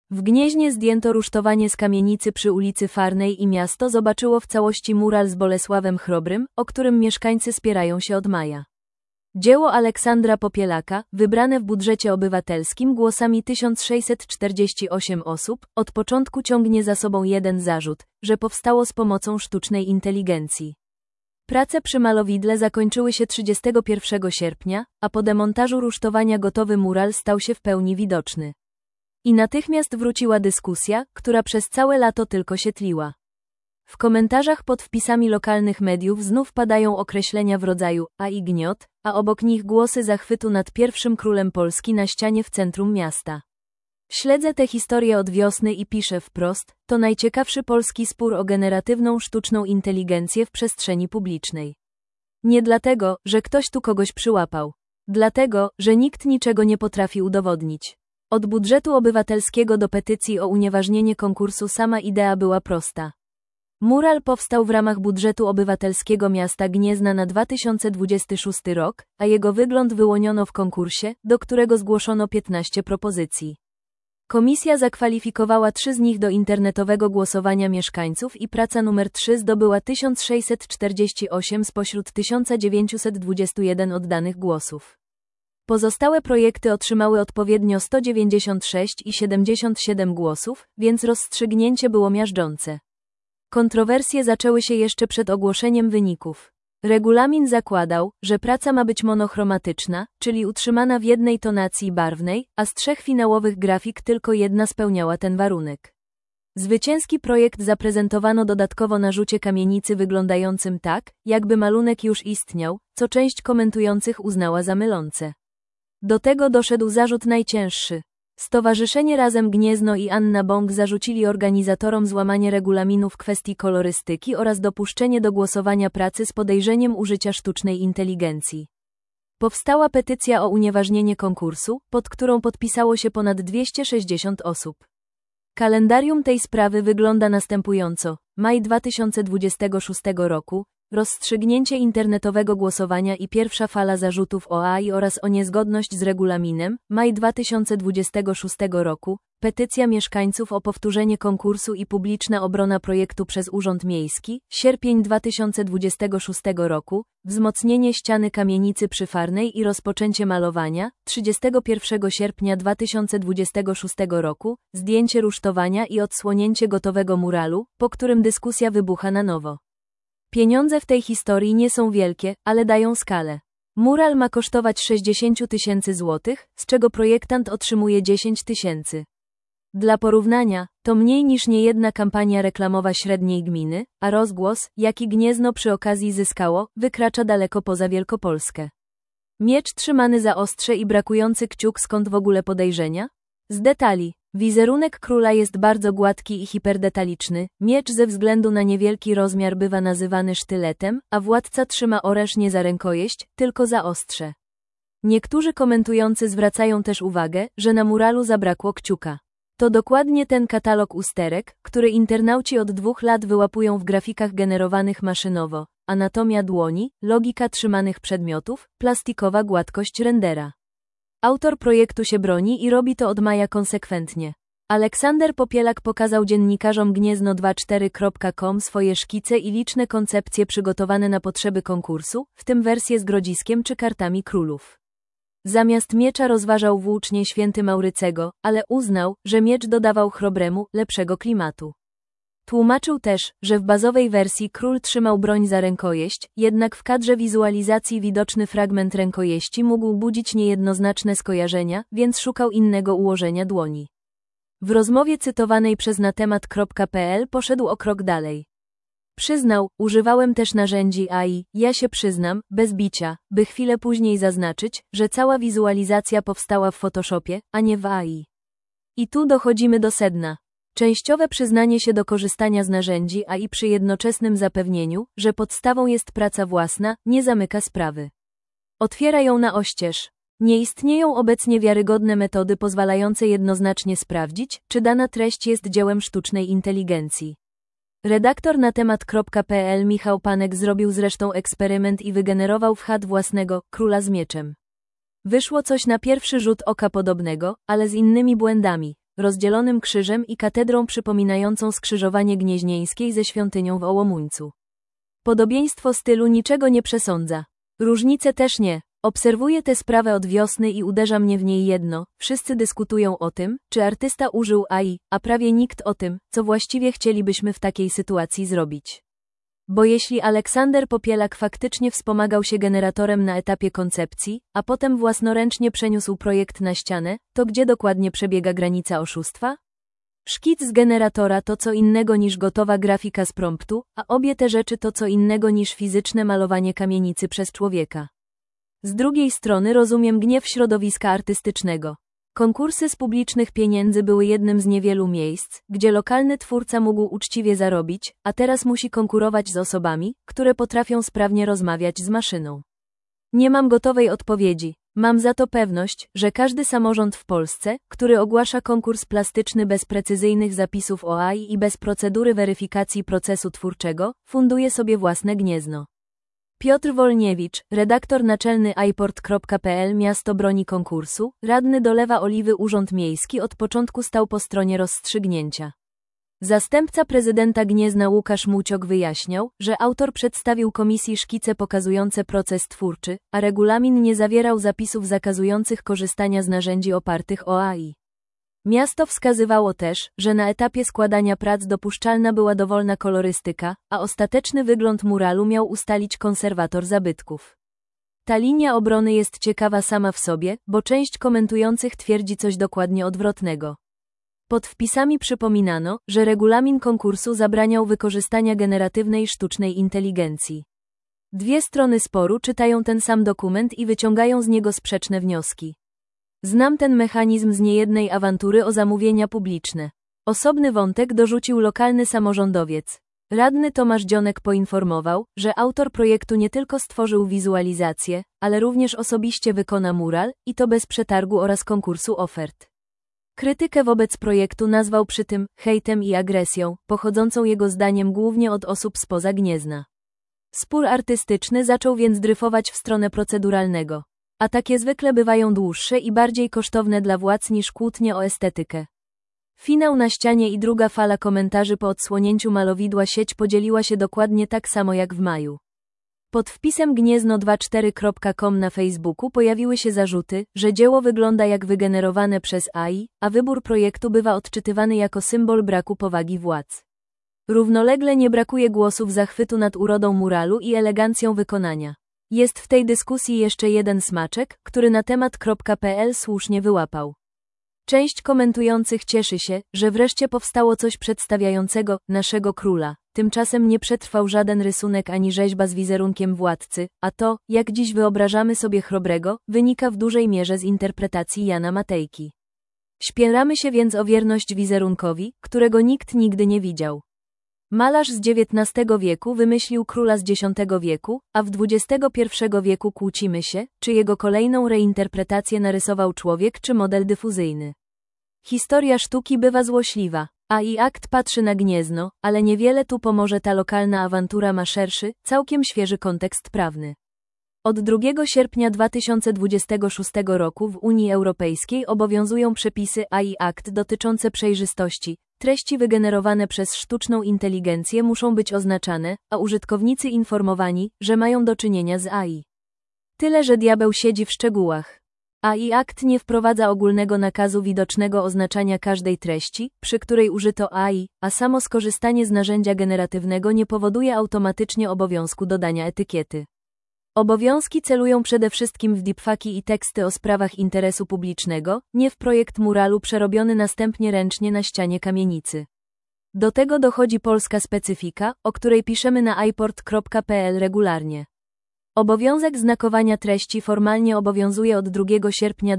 W Gnieźnie zdjęto rusztowanie z kamienicy przy ulicy Farnej i miasto zobaczyło w całości mural z Bolesławem Chrobrym, o którym mieszkańcy spierają się od maja. Dzieło Aleksandra Popielaka, wybrane w budżecie obywatelskim głosami 1648 osób, od początku ciągnie za sobą jeden zarzut, że powstało z pomocą sztucznej inteligencji. Prace przy malowidle zakończyły się 31 sierpnia, a po demontażu rusztowania gotowy mural stał się w pełni widoczny. I natychmiast wróciła dyskusja, która przez całe lato tylko się tliła. W komentarzach pod wpisami lokalnych mediów znów padają określenia w rodzaju „a i gniot”, a obok nich głosy zachwytu nad pierwszym królem Polski na ścianie w centrum miasta. Śledzę tę historię od wiosny i piszę wprost, to najciekawszy polski spór o generatywną sztuczną inteligencję w przestrzeni publicznej. Nie dlatego, że ktoś tu kogoś przyłapał. Dlatego, że nikt niczego nie potrafi udowodnić. Od budżetu obywatelskiego do petycji o unieważnienie konkursu sama idea była prosta. Mural powstał w ramach budżetu obywatelskiego miasta Gniezna na 2026 rok, a jego wygląd wyłoniono w konkursie, do którego zgłoszono 15 propozycji. Komisja zakwalifikowała 3 z nich do internetowego głosowania mieszkańców i praca numer 3 zdobyła 1648 spośród 1921 oddanych głosów. Pozostałe projekty otrzymały odpowiednio 196 i 77 głosów, więc rozstrzygnięcie było miażdżące. Kontrowersje zaczęły się jeszcze przed ogłoszeniem wyników. Regulamin zakładał, że praca ma być monochromatyczna, czyli utrzymana w jednej tonacji barwnej, a z 3 finałowych grafik tylko jedna spełniała ten warunek. Zwycięski projekt zaprezentowano dodatkowo na rzucie kamienicy wyglądającym tak, jakby malunek już istniał, co część komentujących uznała za mylące. Do tego doszedł zarzut najcięższy. Stowarzyszenie Razem Gniezno i Anna Bąk zarzucili organizatorom złamanie regulaminu w kwestii kolorystyki oraz dopuszczenie do głosowania pracy z podejrzeniem użycia sztucznej inteligencji. Powstała petycja o unieważnienie konkursu, pod którą podpisało się ponad 260 osób. Kalendarium tej sprawy wygląda następująco. Maj 2026 roku, rozstrzygnięcie internetowego głosowania i pierwsza fala zarzutów o AI oraz o niezgodność z regulaminem, maj 2026 roku, petycja mieszkańców o powtórzenie konkursu i publiczna obrona projektu przez Urząd Miejski, sierpień 2026 roku, wzmocnienie ściany kamienicy przy Farnej i rozpoczęcie malowania, 31 sierpnia 2026 roku, zdjęcie rusztowania i odsłonięcie gotowego muralu, po którym dyskusja wybucha na nowo. Pieniądze w tej historii nie są wielkie, ale dają skalę. Mural ma kosztować 60 000 złotych, z czego projektant otrzymuje 10 000. Dla porównania, to mniej niż niejedna kampania reklamowa średniej gminy, a rozgłos, jaki Gniezno przy okazji zyskało, wykracza daleko poza Wielkopolskę. Miecz trzymany za ostrze i brakujący kciuk, skąd w ogóle podejrzenia? Z detali. Wizerunek króla jest bardzo gładki i hiperdetaliczny, miecz ze względu na niewielki rozmiar bywa nazywany sztyletem, a władca trzyma oręż nie za rękojeść, tylko za ostrze. Niektórzy komentujący zwracają też uwagę, że na muralu zabrakło kciuka. To dokładnie ten katalog usterek, który internauci od 2 lat wyłapują w grafikach generowanych maszynowo. Anatomia dłoni, logika trzymanych przedmiotów, plastikowa gładkość rendera. Autor projektu się broni i robi to od maja konsekwentnie. Aleksander Popielak pokazał dziennikarzom gniezno24.com swoje szkice i liczne koncepcje przygotowane na potrzeby konkursu, w tym wersje z grodziskiem czy kartami królów. Zamiast miecza rozważał włócznie Święty Maurycego, ale uznał, że miecz dodawał Chrobremu lepszego klimatu. Tłumaczył też, że w bazowej wersji król trzymał broń za rękojeść, jednak w kadrze wizualizacji widoczny fragment rękojeści mógł budzić niejednoznaczne skojarzenia, więc szukał innego ułożenia dłoni. W rozmowie cytowanej przez natemat.pl poszedł o krok dalej. Przyznał, używałem też narzędzi AI, ja się przyznam, bez bicia, by chwilę później zaznaczyć, że cała wizualizacja powstała w Photoshopie, a nie w AI. I tu dochodzimy do sedna. Częściowe przyznanie się do korzystania z narzędzi AI przy jednoczesnym zapewnieniu, że podstawą jest praca własna, nie zamyka sprawy. Otwiera ją na oścież. Nie istnieją obecnie wiarygodne metody pozwalające jednoznacznie sprawdzić, czy dana treść jest dziełem sztucznej inteligencji. Redaktor natemat.pl Michał Panek zrobił zresztą eksperyment i wygenerował w chat własnego króla z mieczem. Wyszło coś na pierwszy rzut oka podobnego, ale z innymi błędami. rozdzielonym krzyżem i katedrą przypominającą skrzyżowanie Gnieźnieńskiej ze świątynią w Ołomuńcu. Podobieństwo stylu niczego nie przesądza. Różnice też nie. Obserwuję tę sprawę od wiosny i uderza mnie w niej jedno, wszyscy dyskutują o tym, czy artysta użył AI, a prawie nikt o tym, co właściwie chcielibyśmy w takiej sytuacji zrobić. Bo jeśli Aleksander Popielak faktycznie wspomagał się generatorem na etapie koncepcji, a potem własnoręcznie przeniósł projekt na ścianę, to gdzie dokładnie przebiega granica oszustwa? Szkic z generatora to co innego niż gotowa grafika z promptu, a obie te rzeczy to co innego niż fizyczne malowanie kamienicy przez człowieka. Z drugiej strony rozumiem gniew środowiska artystycznego. Konkursy z publicznych pieniędzy były jednym z niewielu miejsc, gdzie lokalny twórca mógł uczciwie zarobić, a teraz musi konkurować z osobami, które potrafią sprawnie rozmawiać z maszyną. Nie mam gotowej odpowiedzi. Mam za to pewność, że każdy samorząd w Polsce, który ogłasza konkurs plastyczny bez precyzyjnych zapisów o AI i bez procedury weryfikacji procesu twórczego, funduje sobie własne gniezno. Piotr Wolniewicz, redaktor naczelny iPort.pl. Miasto broni konkursu, radny dolewa oliwy. Urząd Miejski od początku stał po stronie rozstrzygnięcia. Zastępca prezydenta Gniezna Łukasz Muciok wyjaśniał, że autor przedstawił komisji szkice pokazujące proces twórczy, a regulamin nie zawierał zapisów zakazujących korzystania z narzędzi opartych o AI. Miasto wskazywało też, że na etapie składania prac dopuszczalna była dowolna kolorystyka, a ostateczny wygląd muralu miał ustalić konserwator zabytków. Ta linia obrony jest ciekawa sama w sobie, bo część komentujących twierdzi coś dokładnie odwrotnego. Pod wpisami przypominano, że regulamin konkursu zabraniał wykorzystania generatywnej sztucznej inteligencji. Dwie strony sporu czytają ten sam dokument i wyciągają z niego sprzeczne wnioski. Znam ten mechanizm z niejednej awantury o zamówienia publiczne. Osobny wątek dorzucił lokalny samorządowiec. Radny Tomasz Dzionek poinformował, że autor projektu nie tylko stworzył wizualizację, ale również osobiście wykona mural, i to bez przetargu oraz konkursu ofert. Krytykę wobec projektu nazwał przy tym hejtem i agresją, pochodzącą jego zdaniem głównie od osób spoza Gniezna. Spór artystyczny zaczął więc dryfować w stronę proceduralnego. A takie zwykle bywają dłuższe i bardziej kosztowne dla władz niż kłótnie o estetykę. Finał na ścianie i druga fala komentarzy po odsłonięciu malowidła. Sieć podzieliła się dokładnie tak samo jak w maju. Pod wpisem gniezno24.com na Facebooku pojawiły się zarzuty, że dzieło wygląda jak wygenerowane przez AI, a wybór projektu bywa odczytywany jako symbol braku powagi władz. Równolegle nie brakuje głosów zachwytu nad urodą muralu i elegancją wykonania. Jest w tej dyskusji jeszcze jeden smaczek, który na temat.pl słusznie wyłapał. Część komentujących cieszy się, że wreszcie powstało coś przedstawiającego naszego króla. Tymczasem nie przetrwał żaden rysunek ani rzeźba z wizerunkiem władcy, a to, jak dziś wyobrażamy sobie Chrobrego, wynika w dużej mierze z interpretacji Jana Matejki. Śpieramy się więc o wierność wizerunkowi, którego nikt nigdy nie widział. Malarz z XIX wieku wymyślił króla z X wieku, a w XXI wieku kłócimy się, czy jego kolejną reinterpretację narysował człowiek czy model dyfuzyjny. Historia sztuki bywa złośliwa. AI Akt patrzy na Gniezno, ale niewiele tu pomoże. Ta lokalna awantura ma szerszy, całkiem świeży kontekst prawny. Od 2 sierpnia 2026 roku w Unii Europejskiej obowiązują przepisy AI Act dotyczące przejrzystości. Treści wygenerowane przez sztuczną inteligencję muszą być oznaczane, a użytkownicy informowani, że mają do czynienia z AI. Tyle, że diabeł siedzi w szczegółach. AI Act nie wprowadza ogólnego nakazu widocznego oznaczania każdej treści, przy której użyto AI, a samo skorzystanie z narzędzia generatywnego nie powoduje automatycznie obowiązku dodania etykiety. Obowiązki celują przede wszystkim w deepfaki i teksty o sprawach interesu publicznego, nie w projekt muralu przerobiony następnie ręcznie na ścianie kamienicy. Do tego dochodzi polska specyfika, o której piszemy na iPort.pl regularnie. Obowiązek znakowania treści formalnie obowiązuje od 2 sierpnia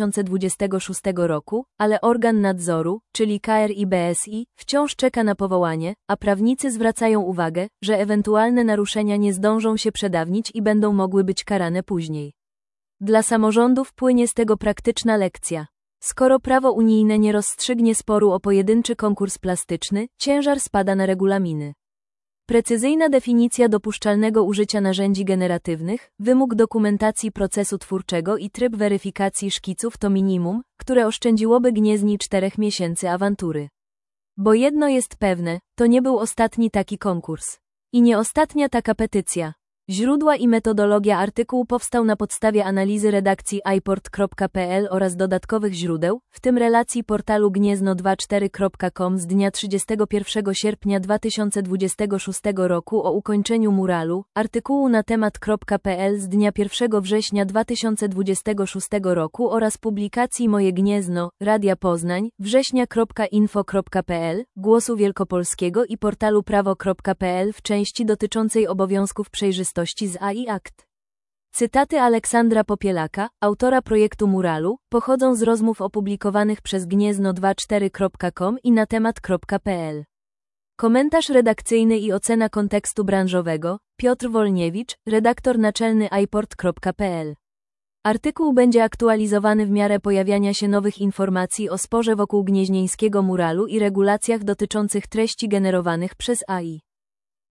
2026 roku, ale organ nadzoru, czyli KRI BSI, wciąż czeka na powołanie, a prawnicy zwracają uwagę, że ewentualne naruszenia nie zdążą się przedawnić i będą mogły być karane później. Dla samorządów płynie z tego praktyczna lekcja. Skoro prawo unijne nie rozstrzygnie sporu o pojedynczy konkurs plastyczny, ciężar spada na regulaminy. Precyzyjna definicja dopuszczalnego użycia narzędzi generatywnych, wymóg dokumentacji procesu twórczego i tryb weryfikacji szkiców to minimum, które oszczędziłoby Gniezdni 4 miesięcy awantury. Bo jedno jest pewne, to nie był ostatni taki konkurs. I nie ostatnia taka petycja. Źródła i metodologia artykułu powstał na podstawie analizy redakcji iPort.pl oraz dodatkowych źródeł, w tym relacji portalu gniezno24.com z dnia 31 sierpnia 2026 roku o ukończeniu muralu, artykułu na temat.pl z dnia 1 września 2026 roku oraz publikacji Moje Gniezno, Radia Poznań, września.info.pl, Głosu Wielkopolskiego i portalu prawo.pl w części dotyczącej obowiązków przejrzystości z AI Act. Cytaty Aleksandra Popielaka, autora projektu muralu, pochodzą z rozmów opublikowanych przez gniezno24.com i na temat.pl. Komentarz redakcyjny i ocena kontekstu branżowego, Piotr Wolniewicz, redaktor naczelny iPort.pl. Artykuł będzie aktualizowany w miarę pojawiania się nowych informacji o sporze wokół gnieźnieńskiego muralu i regulacjach dotyczących treści generowanych przez AI.